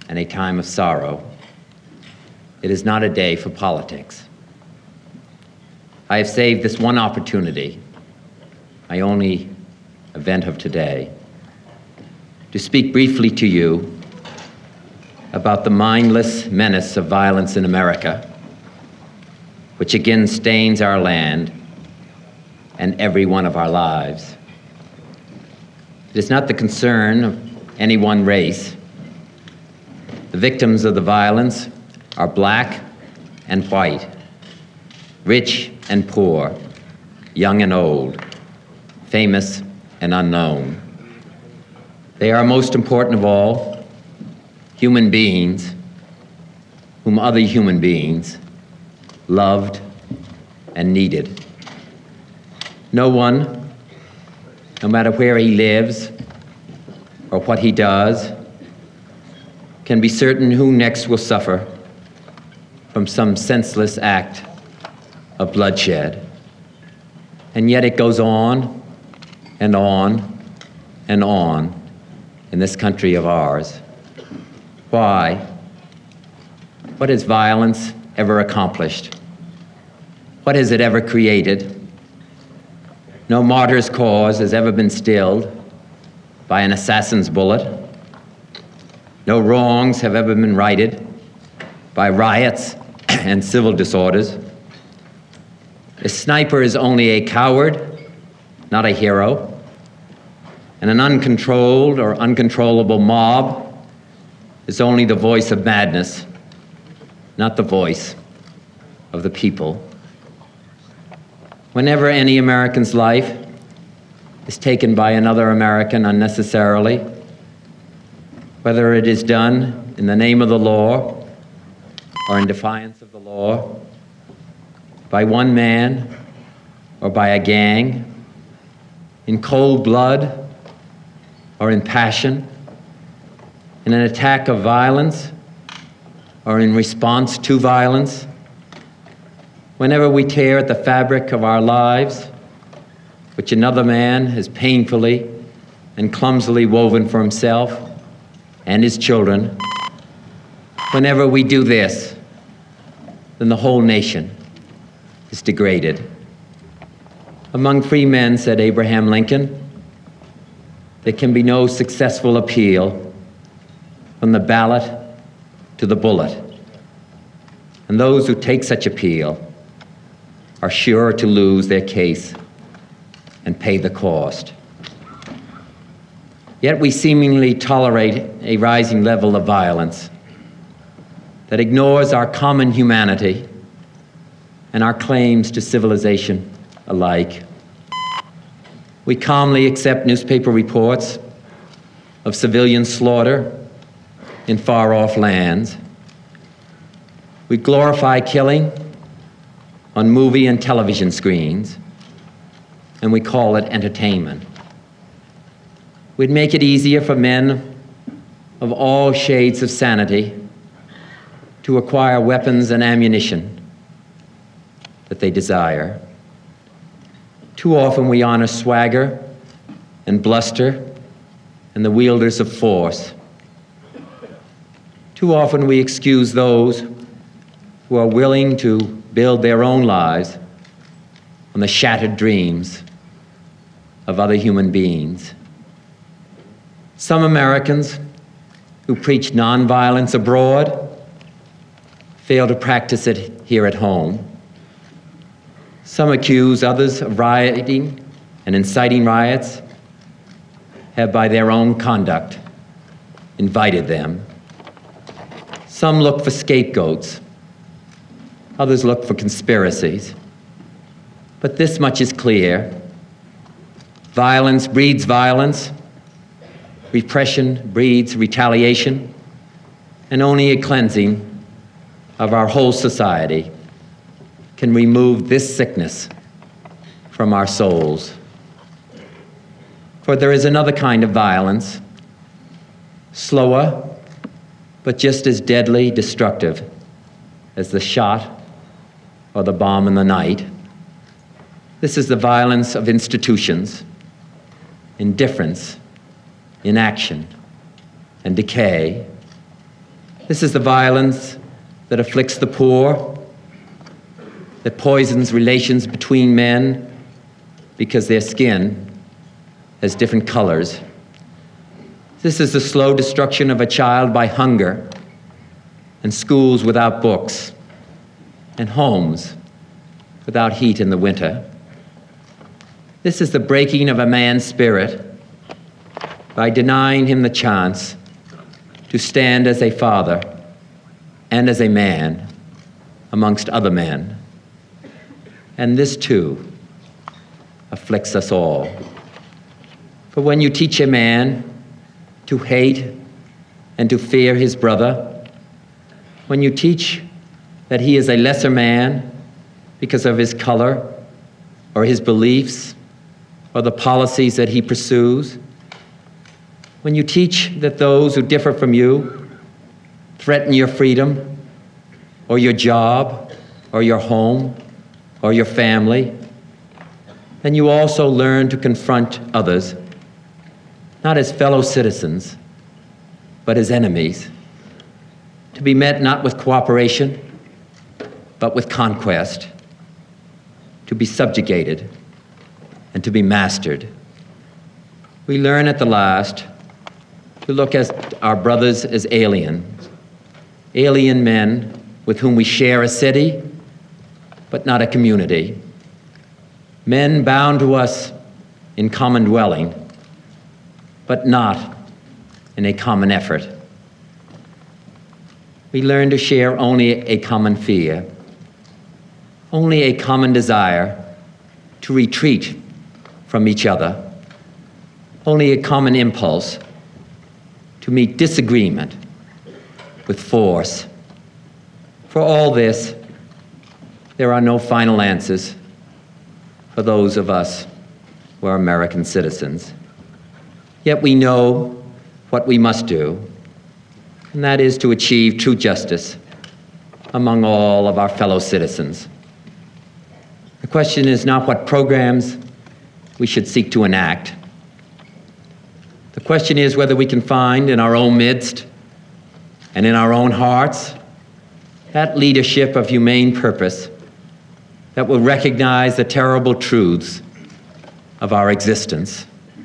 and a time of sorrow. It is not a day for politics. I have saved this one opportunity, my only event of today, to speak briefly to you about the mindless menace of violence in America, which again stains our land and every one of our lives. It is not the concern of any one race. The victims of the violence are black and white, rich and poor, young and old, famous and unknown. They are, most important of all, human beings whom other human beings loved and needed. No one, no matter where he lives or what he does, can be certain who next will suffer from some senseless act of bloodshed. And yet it goes on and on and on in this country of ours. Why? What has violence ever accomplished? What has it ever created? No martyr's cause has ever been stilled by an assassin's bullet. No wrongs have ever been righted by riots and civil disorders. A sniper is only a coward, not a hero. And an uncontrolled or uncontrollable mob is only the voice of madness, not the voice of the people. Whenever any American's life is taken by another American unnecessarily, whether it is done in the name of the law or in defiance of the law, by one man or by a gang, in cold blood or in passion, in an attack of violence or in response to violence, whenever we tear at the fabric of our lives, which another man has painfully and clumsily woven for himself and his children, whenever we do this, then the whole nation is degraded. Among free men, said Abraham Lincoln, there can be no successful appeal from the ballot to the bullet. And those who take such appeal are sure to lose their case and pay the cost. Yet we seemingly tolerate a rising level of violence that ignores our common humanity and our claims to civilization alike. We calmly accept newspaper reports of civilian slaughter in far-off lands. We glorify killing on movie and television screens, and we call it entertainment. We'd make it easier for men of all shades of sanity to acquire weapons and ammunition that they desire. Too often we honor swagger and bluster and the wielders of force. Too often we excuse those who are willing to build their own lives on the shattered dreams of other human beings. Some Americans who preach nonviolence abroad fail to practice it here at home. Some accuse others of rioting and inciting riots, have by their own conduct invited them. Some look for scapegoats, others look for conspiracies. But this much is clear: violence breeds violence, repression breeds retaliation, and only a cleansing of our whole society can remove this sickness from our souls. For there is another kind of violence, slower, but just as deadly destructive as the shot or the bomb in the night. This is the violence of institutions, indifference, inaction, and decay, This is the violence that afflicts the poor, that poisons relations between men because their skin has different colors. This is the slow destruction of a child by hunger, and schools without books, and homes without heat in the winter. This is the breaking of a man's spirit by denying him the chance to stand as a father and as a man amongst other men. And this too afflicts us all. For when you teach a man to hate and to fear his brother, when you teach that he is a lesser man because of his color or his beliefs or the policies that he pursues, when you teach that those who differ from you threaten your freedom or your job or your home or your family, then you also learn to confront others, not as fellow citizens, but as enemies, to be met not with cooperation, but with conquest, to be subjugated and to be mastered. We learn at the last to look at our brothers as alien men with whom we share a city, but not a community. Men bound to us in common dwelling, but not in a common effort. We learn to share only a common fear, only a common desire to retreat from each other, only a common impulse to meet disagreement with force. For all this, there are no final answers for those of us who are American citizens. Yet we know what we must do, and that is to achieve true justice among all of our fellow citizens. The question is not what programs we should seek to enact. The question is whether we can find in our own midst and in our own hearts that leadership of humane purpose that will recognize the terrible truths of our existence.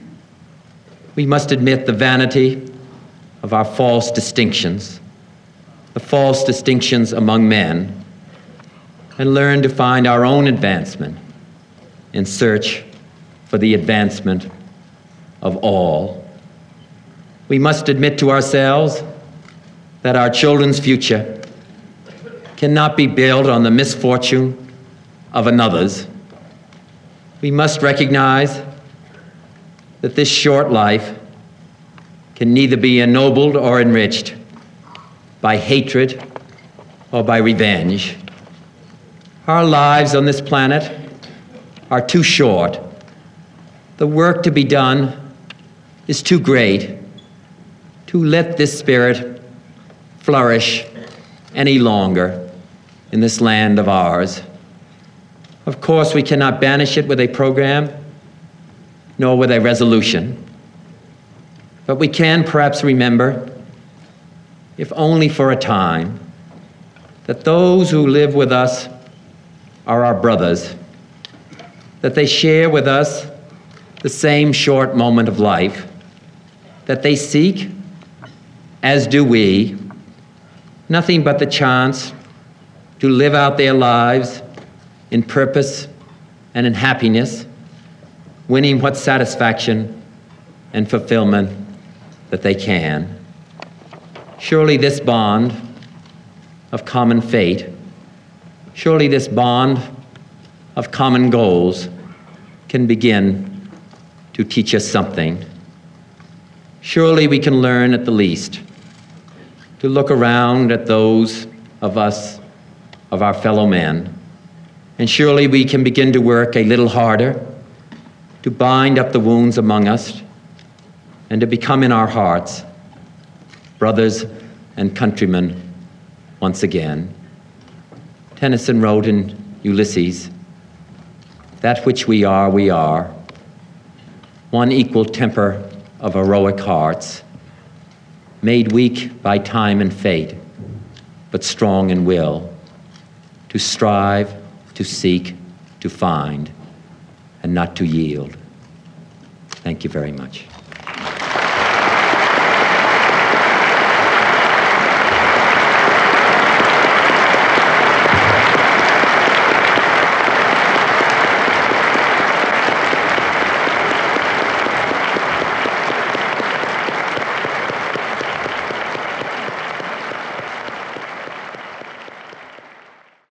We must admit the vanity of our false distinctions, the false distinctions among men, and learn to find our own advancement in search for the advancement of all. We must admit to ourselves that our children's future cannot be built on the misfortune of another's. We must recognize that this short life can neither be ennobled or enriched by hatred or by revenge. Our lives on this planet are too short. The work to be done is too great to let this spirit flourish any longer in this land of ours. Of course, we cannot banish it with a program, nor with a resolution. But we can perhaps remember, if only for a time, that those who live with us are our brothers, that they share with us the same short moment of life, that they seek, as do we, nothing but the chance to live out their lives in purpose and in happiness, winning what satisfaction and fulfillment that they can. Surely this bond of common fate, surely this bond of common goals can begin to teach us something. Surely we can learn at the least to look around at those of us, of our fellow men, and surely we can begin to work a little harder to bind up the wounds among us and to become in our hearts brothers and countrymen once again. Tennyson wrote in Ulysses, "That which we are, one equal temper of heroic hearts, made weak by time and fate, but strong in will, to strive, to seek, to find, and not to yield. Thank you very much.